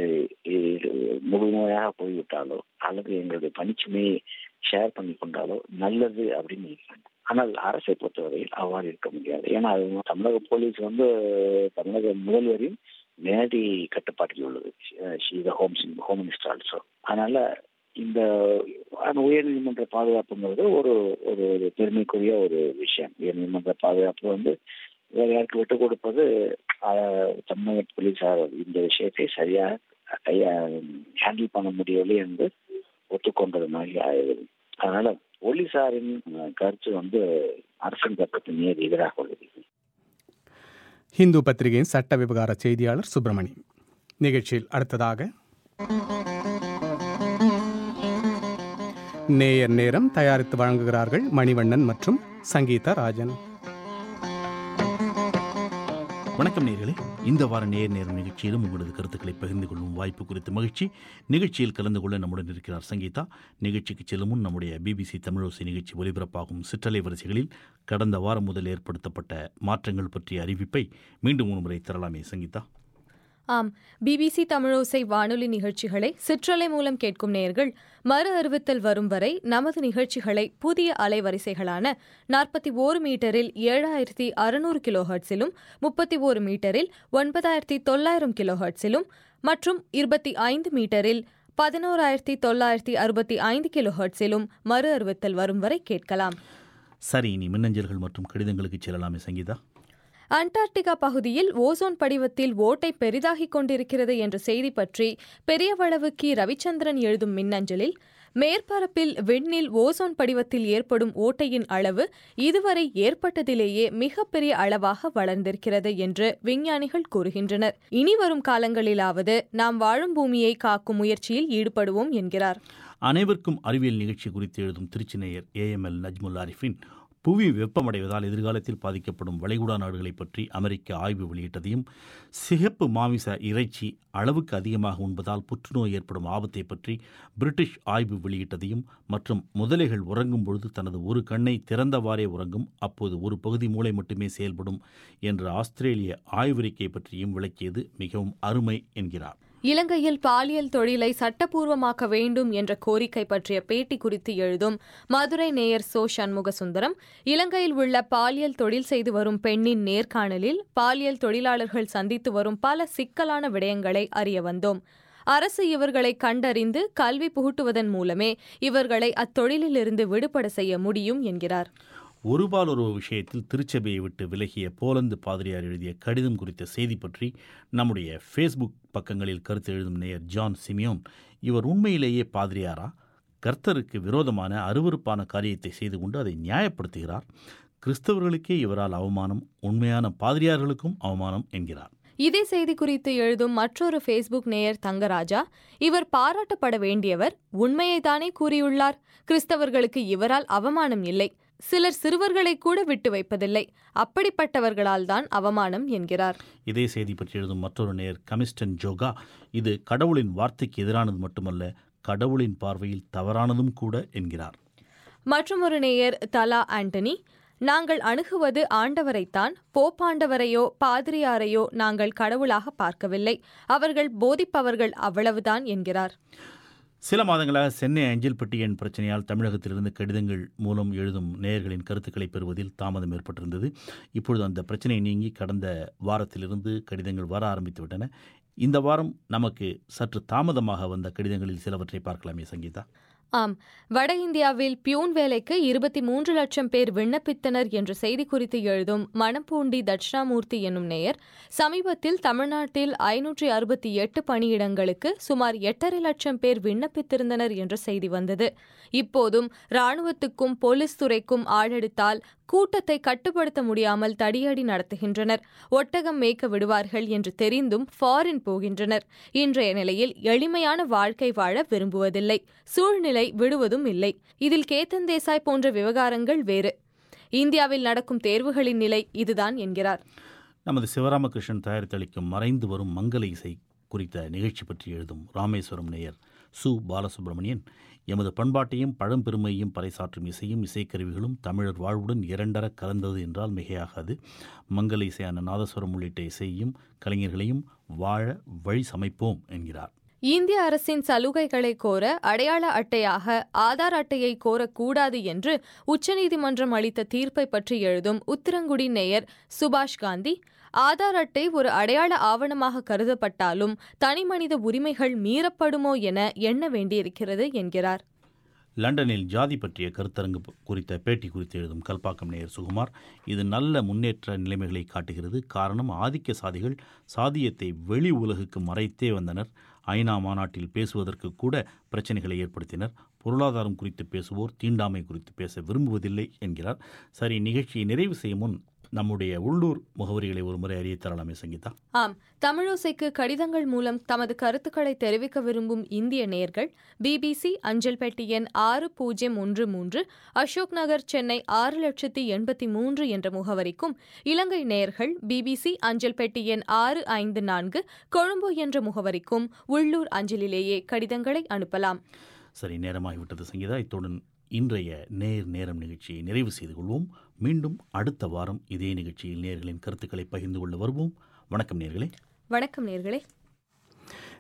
முழுமையாக போய்விட்டாலோ அல்லது எங்களுடைய பணிச்சுமையை ஷேர் பண்ணி கொண்டாலோ நல்லது அப்படின்னு நினைக்கிறாங்க. ஆனால் அரசை பொறுத்தவரையில் அவ்வாறு இருக்க முடியாது. ஏன்னா அது தமிழக போலீஸ் வந்து தமிழக முதல்வரின் நேரடி கட்டுப்பாட்டில் உள்ளது. Home home minister also. அதனால இந்த உயர்நீதிமன்ற பாதுகாப்புங்கிறது ஒரு ஒரு பெருமைக்குரிய ஒரு விஷயம். உயர்நீதிமன்ற பாதுகாப்பு வந்து வேற யாருக்கு விட்டு கொடுப்பது தமிழக போலீசார் இந்த விஷயத்தை சரியா கையா ஹேண்டில் பண்ண முடியவில்லை என்று ஒத்துக்கொண்டது மாதிரி ஆயிடுது. அதனால போலீசாரின் கருத்து வந்து அரசின் கருத்துக்கு நேர் எதிராக உள்ளது. ஹிந்து பத்திரிகையின் சட்ட விவகார செய்தியாளர் சுப்பிரமணியம். நிகழ்ச்சியில் அடுத்ததாக நேயர் நேரம் தயாரித்து வழங்குகிறார்கள் மணிவண்ணன் மற்றும் சங்கீதா ராஜன். வணக்கம் நேயர்களே, இந்த வார நேர் நேரம் நிகழ்ச்சியிலும் உங்களது கருத்துக்களை பகிர்ந்து கொள்ளும் வாய்ப்பு குறித்த மகிழ்ச்சி. நிகழ்ச்சியில் கலந்து கொள்ள நம்முடன் இருக்கிறார் சங்கீதா. நிகழ்ச்சிக்கு செல்லும் முன் நம்முடைய பிபிசி தமிழோசை நிகழ்ச்சி ஒலிபரப்பாகும் சிற்றலை வரிசைகளில் கடந்த வாரம் முதல் ஏற்படுத்தப்பட்ட மாற்றங்கள் பற்றிய அறிவிப்பை மீண்டும் ஒரு முறை தரலாமே சங்கீதா? ஆம், பிபிசி தமிழோசை வானொலி நிகழ்ச்சிகளை சிற்றலை மூலம் கேட்கும் நேயர்கள் மறு அறிவித்தல் வரும் வரை நமது நிகழ்ச்சிகளை புதிய அலைவரிசைகளான நாற்பத்தி ஓரு மீட்டரில் ஏழாயிரத்தி அறுநூறு கிலோ ஹெர்ட்ஸிலும் முப்பத்தி ஓரு மீட்டரில் ஒன்பதாயிரத்தி தொள்ளாயிரம் கிலோ ஹெர்ட்ஸிலும் மற்றும் இருபத்தி ஐந்து மீட்டரில் பதினோராயிரத்தி தொள்ளாயிரத்தி அறுபத்தி ஐந்து கிலோ ஹெர்ட்ஸிலும் மறு அறிவித்தல் வரும் வரை கேட்கலாம். சரி, இனி மின்னஞ்சல்கள் மற்றும் கடிதங்களுக்கு செல்லலாமே சங்கீதா. அண்டார்டிகா பகுதியில் ஓசோன் படிவத்தில் ஓட்டை பெரிதாகிக் கொண்டிருக்கிறது என்ற செய்தி பற்றி பெரியவளவு கி ரவிச்சந்திரன் எழுதும் மின்னஞ்சலில், மேற்பரப்பில் விண்ணில் ஓசோன் படிவத்தில் ஏற்படும் ஓட்டையின் அளவு இதுவரை ஏற்பட்டதிலேயே மிகப்பெரிய அளவாக வளர்ந்திருக்கிறது என்று விஞ்ஞானிகள் கூறுகின்றனர். இனி வரும் காலங்களிலாவது நாம் வாழும் பூமியை காக்கும் முயற்சியில் ஈடுபடுவோம் என்கிறார். அனைவருக்கும் அறிவியல் நிகழ்ச்சி குறித்து எழுதும் திருச்சி நேயர் A M L Najmul Arifin, புவி வெப்பமடைவதால் எதிர்காலத்தில் பாதிக்கப்படும் வளைகுடா நாடுகளை பற்றி அமெரிக்க ஆய்வு வெளியிட்டதையும், சிகப்பு மாமிச இறைச்சி அளவுக்கு அதிகமாக உண்பதால் புற்றுநோய் ஏற்படும் ஆபத்தை பற்றி பிரிட்டிஷ் ஆய்வு வெளியிட்டதையும், மற்றும் முதலைகள் உறங்கும் பொழுது தனது ஒரு கண்ணை திறந்தவாறே உறங்கும், அப்போது ஒரு பகுதி மூளை மட்டுமே செயல்படும் என்ற ஆஸ்திரேலிய ஆய்வறிக்கை பற்றியும் விளக்கியது மிகவும் அருமை என்கிறார். இலங்கையில் பாலியல் தொழிலை சட்டப்பூர்வமாக்க வேண்டும் என்ற கோரிக்கை பற்றிய பேட்டி குறித்து எழுதும் மதுரை நேயர் சோ சண்முகசுந்தரம், இலங்கையில் உள்ள பாலியல் தொழில் செய்து வரும் பெண்ணின் நேர்காணலில் பாலியல் தொழிலாளர்கள் சந்தித்து வரும் பல சிக்கலான விடயங்களை அறிய வந்தோம். அரசு இவர்களை கண்டறிந்து கல்வி புகுட்டுவதன் மூலமே இவர்களை அத்தொழிலிலிருந்து விடுபட செய்ய முடியும் என்கிறார். ஒருபால் ஒரு விஷயத்தில் திருச்சபையை விட்டு விலகிய போலந்து பாதிரியார் எழுதிய கடிதம் குறித்த செய்தி பற்றி நம்முடைய ஃபேஸ்புக் பக்கங்களில் கருத்து எழுதும் நேயர் ஜான் சிமியோன், இவர் உண்மையிலேயே பாதிரியாரா? கர்த்தருக்கு விரோதமான அருவருப்பான காரியத்தை செய்து கொண்டு அதை நியாயப்படுத்துகிறார். கிறிஸ்தவர்களுக்கே இவரால் அவமானம், உண்மையான பாதிரியார்களுக்கும் அவமானம் என்கிறார். இதே செய்தி குறித்து எழுதும் மற்றொரு ஃபேஸ்புக் நேயர் தங்கராஜா, இவர் பாராட்டப்பட வேண்டியவர், உண்மையை தானே கூறியுள்ளார். கிறிஸ்தவர்களுக்கு இவரால் அவமானம் இல்லை. சிலர் சிறுவர்களை கூட விட்டு வைப்பதில்லை. அப்படிப்பட்டவர்களால் தான் அவமானம் என்கிறார். இதே செய்தி பற்றி எழுதும் மற்றொரு நேயர் கமிஸ்டன் ஜோகா, இது கடவுளின் வார்த்தைக்கு எதிரானது மட்டுமல்ல, கடவுளின் பார்வையில் தவறானதும் கூட என்கிறார். மற்றொரு நேயர் தலா ஆண்டனி, நாங்கள் அணுகுவது ஆண்டவரைத்தான், போப்பாண்டவரையோ பாதிரியாரையோ நாங்கள் கடவுளாக பார்க்கவில்லை. அவர்கள் போதிப்பவர்கள், அவ்வளவுதான் என்கிறார். சில மாதங்களாக சென்னை அஞ்சல் பெட்டி எண் பிரச்சனையால் தமிழகத்திலிருந்து கடிதங்கள் மூலம் எழுதும் நேயர்களின் கருத்துக்களை பெறுவதில் தாமதம் ஏற்பட்டிருந்தது. இப்பொழுது அந்த பிரச்சனை நீங்கி கடந்த வாரத்திலிருந்து கடிதங்கள் வர ஆரம்பித்துவிட்டன. இந்த வாரம் நமக்கு சற்று தாமதமாக வந்த கடிதங்களில் சிலவற்றை பார்க்கலாமே சங்கீதா. ஆம், வட இந்தியாவில் பியூன் வேலைக்கு இருபத்தி மூன்று லட்சம் பேர் விண்ணப்பித்தனர் என்ற செய்தி குறித்து எழுதும் மணப்பூண்டி தட்சிணாமூர்த்தி என்னும் நேயர், சமீபத்தில் தமிழ்நாட்டில் ஐநூற்றி அறுபத்தி எட்டு பணியிடங்களுக்கு சுமார் எட்டரை லட்சம் பேர் விண்ணப்பித்திருந்தனர் என்ற செய்தி வந்தது. இப்போதும் இராணுவத்துக்கும் போலீஸ் துறைக்கும் ஆளெடுத்தால் கூட்டத்தை கட்டுப்படுத்த முடியாமல் தடியடி நடத்துகின்றனர். ஒட்டகம் மேய்க்க விடுவார்கள் என்று தெரிந்தும் ஃபாரின் போகின்றனர். இன்றைய நிலையில் எளிமையான வாழ்க்கை வாழ விரும்புவதில்லை. சூழ்நிலை விடுவதும் இல்லை. இதில் கேத்தன் தேசாய் போன்ற விவகாரங்கள் வேறு. இந்தியாவில் நடக்கும் தேர்வுகளின் நிலை இதுதான் என்கிறார். நமது சிவராமகிருஷ்ணன் தயாரித்தளிக்கும் மறைந்து வரும் மங்கள இசை குறித்த நிகழ்ச்சி பற்றி எழுதும் ராமேஸ்வரம் நேயர் சு பாலசுப்ரமணியன், எமது பண்பாட்டையும் பழம்பெருமையையும் பறைசாற்றும் இசையும் இசைக்கருவிகளும் தமிழர் வாழ்வுடன் இரண்டர கலந்தது என்றால் மிகையாகாது. மங்கள இசையான நாதஸ்வரம் உள்ளிட்ட இசையையும் கலைஞர்களையும் வாழ வழி சமைப்போம் என்கிறார். இந்திய அரசின் சலுகைகளை கோர அடையாள அட்டையாக ஆதார் அட்டையை கோரக்கூடாது என்று உச்சநீதிமன்றம் அளித்த தீர்ப்பை பற்றி எழுதும் உத்திரங்குடி நேயர் சுபாஷ் காந்தி, ஆதார் அட்டை ஒரு அடையாள ஆவணமாக கருதப்பட்டாலும் தனிமனித உரிமைகள் மீறப்படுமோ என எண்ண வேண்டியிருக்கிறது என்கிறார். லண்டனில் ஜாதி பற்றிய கருத்தரங்கு குறித்த பேட்டி குறித்து எழுதும் கல்பாக்கம் நேயர் சுகுமார், இது நல்ல முன்னேற்ற நிலைமைகளை காட்டுகிறது. காரணம், ஆதிக்க சாதிகள் சாதியத்தை வெளி உலகுக்கு மறைத்தே வந்தனர். ஐநா மாநாட்டில் பேசுவதற்கு கூட பிரச்சனைகளை ஏற்படுத்தினர். பொருளாதாரம் குறித்து பேசுவோர் தீண்டாமை குறித்து பேச விரும்புவதில்லை என்கிறார். சரி, நிகழ்ச்சியை நிறைவு செய்யும் முன் நம்முடைய உள்ளூர் முகவரிகளை ஒருமுறை அறிய தரலாமே சங்கீதா. ஆம், தமிழோசைக்கு கடிதங்கள் மூலம் தமது கருத்துக்களை தெரிவிக்க விரும்பும் இந்திய நேயர்கள் பிபிசி அஞ்சல் பெட்டி எண் ஆறு பூஜ்ஜியம் ஒன்று மூன்று, அசோக் நகர், சென்னை ஆறு லட்சத்தி எண்பத்தி மூன்று என்ற முகவரிக்கும், இலங்கை நேயர்கள் பிபிசி அஞ்சல் பெட்டி எண் ஆறு ஐந்து நான்கு, கொழும்பு என்ற முகவரிக்கும் உள்ளூர் அஞ்சலிலேயே கடிதங்களை அனுப்பலாம். சரி, நேரமாகிவிட்டது சங்கீதா. இத்துடன் இன்றைய நேர் நேரம் நிகழ்ச்சியை நிறைவு செய்து கொள்வோம். மீண்டும் அடுத்த வாரம் இதே நிகழ்ச்சியில் நேயர்களின் கருத்துக்களை பகிர்ந்து கொள்ள வருவோம். வணக்கம் நேயர்களே. வணக்கம் நேயர்களே.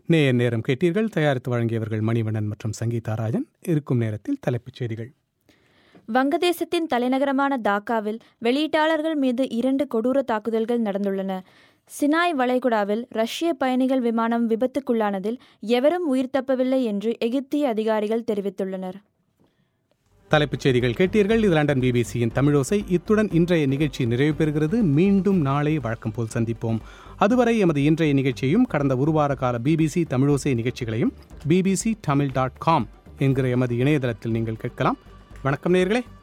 நேயர் நேரம் கேட்டீர்கள். தயாரித்து வழங்கியவர்கள் மணிவண்ணன் மற்றும் சங்கீதா ராஜன். இருக்கும் நேரத்தில் தலைப்புச் செய்திகள். வங்கதேசத்தின் தலைநகரமான டாக்காவில் வெளியீட்டாளர்கள் மீது இரண்டு கொடூர தாக்குதல்கள் நடந்துள்ளன. சினாய் வளைகுடாவில் ரஷ்ய பயணிகள் விமானம் விபத்துக்குள்ளானதில் எவரும் உயிர் தப்பவில்லை என்று எகிப்திய அதிகாரிகள் தெரிவித்துள்ளனர். தலைப்புச் செய்திகள் கேட்டீர்கள். இது லண்டன் பிபிசியின் தமிழோசை. இத்துடன் இன்றைய நிகழ்ச்சி நிறைவு பெறுகிறது. மீண்டும் நாளை வழக்கம் போல் சந்திப்போம். அதுவரை எமது இன்றைய நிகழ்ச்சியையும் கடந்த ஒரு வார கால பிபிசி தமிழோசை நிகழ்ச்சிகளையும் பிபிசி தமிழ் டாட் காம் என்கிற எமது இணையதளத்தில் நீங்கள் கேட்கலாம். வணக்கம் நேயர்களே.